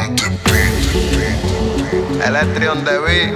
Electrion de beat,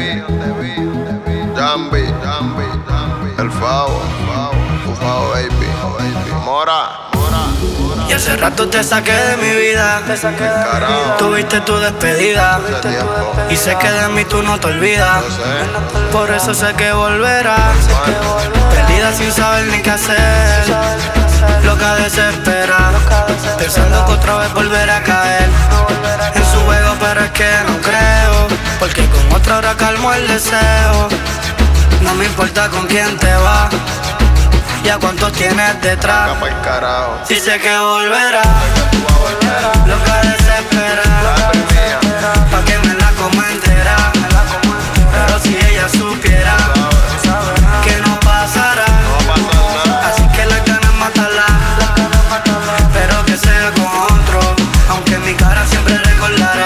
Jambi, el Favo, baby, Mora. Y hace rato te saqué de mi vida. Tuviste tu despedida. Y sé que de mí tú no te olvidas. Por eso sé que volverás. Perdida sin saber ni qué hacer. Loca desespera. Pensando que otra vez volverá a caer en su juego, pero es que no creo. Porque con otra hora calmo el deseo. No me importa con quién te vas. ¿Y a cuántos tienes detrás? Si sé que volverá, loca desespera, pa' que me la coma entera. Pero si ella supiera que no pasará, así que las ganas matarla, pero que sea con otro, aunque mi cara siempre recordará.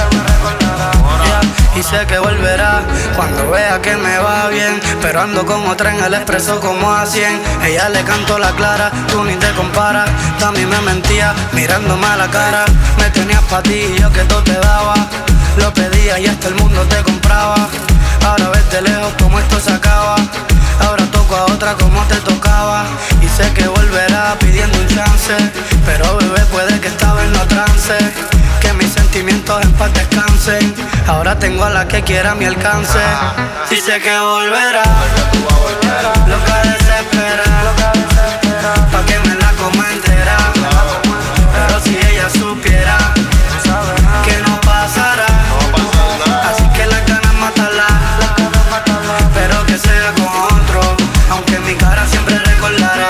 Y sé que volverá cuando vea que me va bien, pero ando con otra en el expreso como a 100. Ella le canto la clara, tú ni te comparas. También me mentía mirándome a la cara. Me tenías pa' ti y yo que todo te daba. Lo pedía y hasta el mundo te compraba. Ahora ves de lejos como esto se acaba. Ahora toco a otra como te tocaba. Y sé que volverá pidiendo un chance, pero bebé puede que estaba en los trance. Que mis sentimientos en paz descansen. Ahora tengo a la que quiera a mi alcance. Si sé que volverá, loca desespera, pa' que me la coma entera. Pero si ella supiera que no pasará, así que las ganas matarla, pero que sea con otro, aunque mi cara siempre recordará.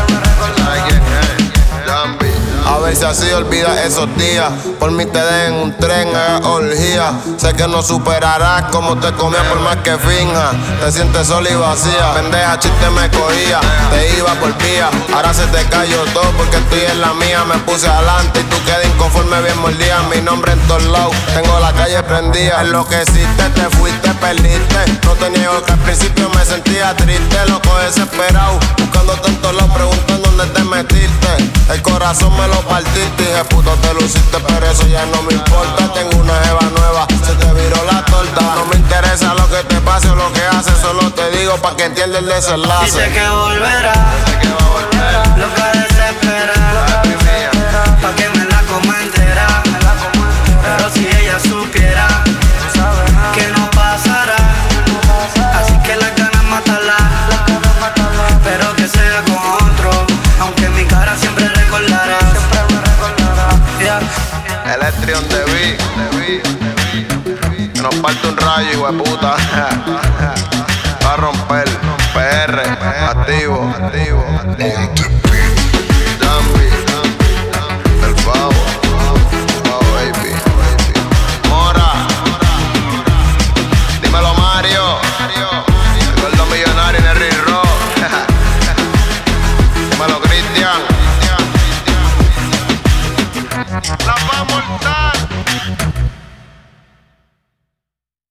A ver si así olvidas esos días. Por mí te den un tren, haga orgía. Sé que no superarás como te comía por más que finja. Te sientes sola y vacía. Pendeja, chiste me cogía. Te iba por vía. Ahora se te cayó todo porque estoy en la mía. Me puse adelante y tú quedas inconforme bien mordida. Mi nombre en todos lados. Tengo la calle prendida. Enloqueciste, te fuiste, perdiste. No te niego que al principio me sentía triste. Loco desesperado. Buscando tantos lados, preguntando dónde te metiste. El corazón me lo partiste, dije puto te luciste, pero eso ya no me importa. Tengo una jeva nueva, se te viró la torta. No me interesa lo que te pase o lo que haces, solo te digo pa' que entiendas el desenlace. Y sé que volverá, loca desespera, pa' que me la coma entera. Pero si ella supiera que no pasará, así que las ganas matarla, pero que sea con otro, aunque mi cara siempre recordará. Electrion de beat, que nos parte un rayo, hijo de puta. Va a romper, PR, activo.